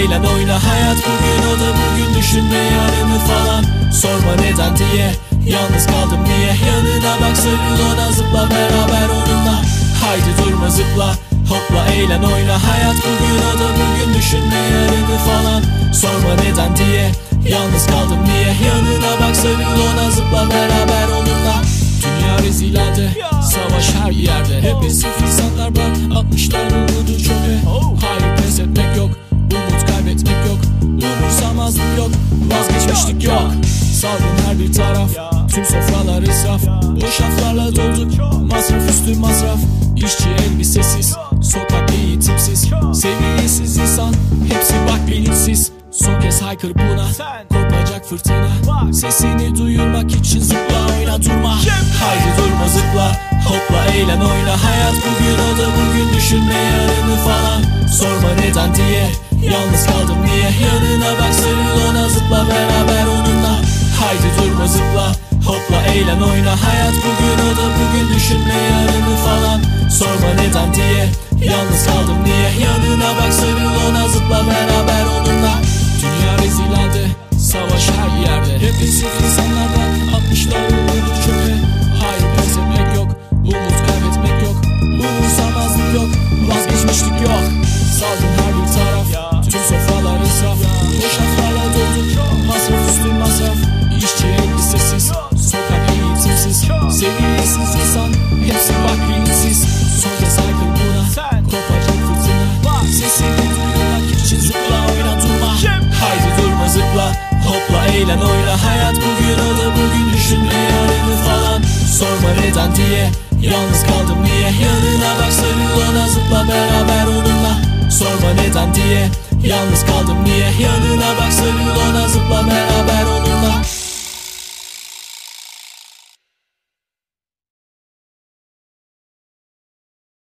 eğlen oyna hayat bugün, o da bugün, düşünme yarını falan. Sorma neden diye, yalnız kaldım niye? Yanına bak, sarıl ona, zıpla beraber onunla. Haydi durma, zıpla, hopla, eğlen oyna hayat bugün, o da bugün, düşünme yarını falan. Sorma neden diye, yalnız kaldım niye? Yanına bak, sarıl ona, zıpla beraber onunla. Dünya rezil halde, savaş her yerde. Hep esif insanlar, bak atmışlar umudu çöpe. Hayır, pes etmek yok, umut kaybetmek yok, umursamazlık yok, vazgeçmişlik yok. Salgın her bir taraf, tüm sofralar israf, boş laflarla dolduk, masraf üstü masraf. İşçi elbisesiz, sokak eğitimsiz, seviyesiz insan, hepsi bak bilinçsiz. Son kez haykır buna, kopacak fırtına. Sesini duyurmak için zıpla, oyna durma. Haydi durma, zıpla, hopla, eğlen oyna hayat bugün, o da bugün, düşünme yarını falan. Sorma neden diye, yalnız kaldım niye? Yanına bak, sarıl ona, zıpla beraber onunla. Haydi durma, zıpla, hopla, eğlen oyna hayat bugün, o da bugün, düşünme yarını falan. Sorma neden diye, yalnız kaldım niye? Yanına bak, sarıl ona, zıpla beraber onunla. Dünya rezil halde, savaş her yerde. Hep esif insanlardan atmışlar umudu çöpe. Hayır, pes etmek yok, umut kaybetmek yok, umursamazlık yok, vazgeçmişlik yok. Salgın her bir taraf, tüm sofralar israf, boş laflarla doldu, masraf üstü masraf. İşçi elbisesiz, sokak eğitimsiz, seviyesiz insan, hepsi bak bilinçsiz. Son kez haykır buna, kopacak fırtına. Sesini duyurmak için zıpla, oyna durma. Haydi durma, zıpla, hopla, eğlen oyna hayat bugün, o da bugün, düşünme yarını falan. Sorma neden diye, yalnız kaldım niye? Yanına bak, sarıl ona, zıpla beraber onunla. Sorma neden diye, yalnız kaldım niye?